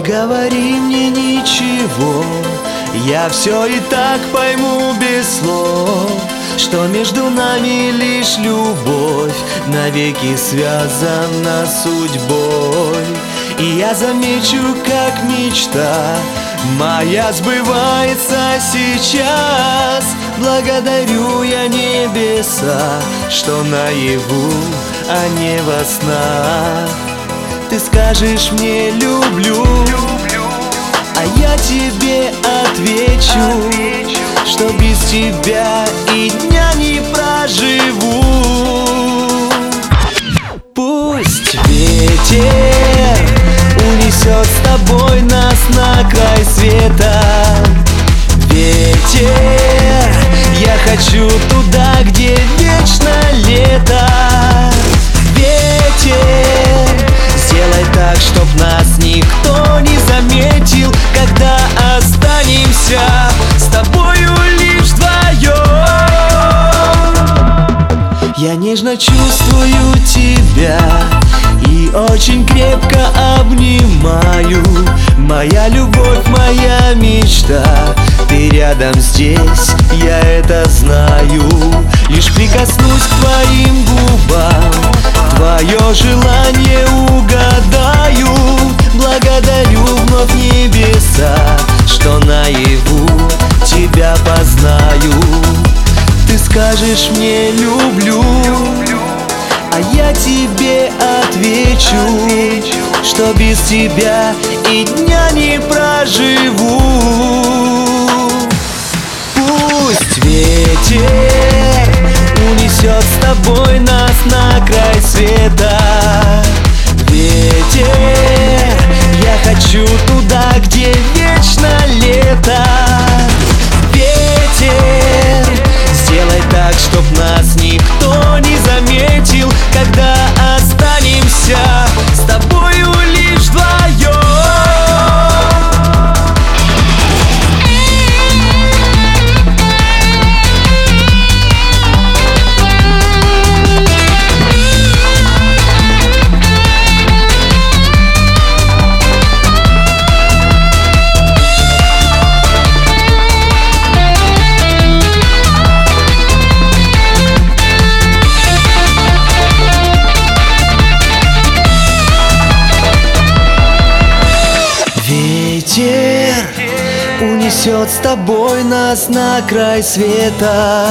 говори мне ничего, я все и так пойму без слов, что между нами лишь любовь, навеки связана судьбой. И я замечу, как мечта моя сбывается сейчас. Благодарю я небеса, что наяву, а не во снах. Ты скажешь мне люблю, а я тебе отвечу, что без тебя и дня не проживу. Пусть ветер унесет с тобой нас на край света. Ветер, я хочу туда, где вечно лето. Ветер, сделай так, чтоб нас никто не заметил, когда останемся с тобою лишь вдвоем. Я нежно чувствую тебя и очень крепко обнимаю. Моя любовь, моя мечта, ты рядом здесь, я это знаю. Лишь прикоснусь к твоим губам, твое желание угадаю. Благодарю вновь небеса, что наяву тебя познаю. Ты скажешь мне люблю, а я тебе отвечу, что без тебя и дня не проживу. Пусть ветер унесет с тобой нас на край света. Ветер, я хочу туда, где вечно лето. Ветер, сделай так, чтоб нас никто не заметил, когда останемся с тобою лишь вдвоем. Ветер унесет с тобой нас на край света.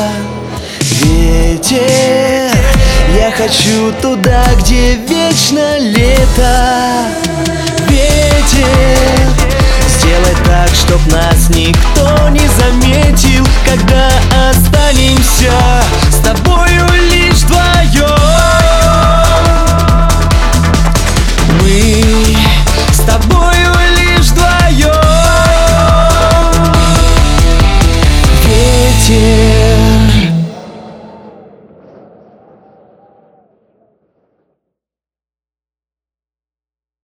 Ветер, я хочу туда, где вечно лето. Ветер, сделай так, чтоб нас никто не заметил, когда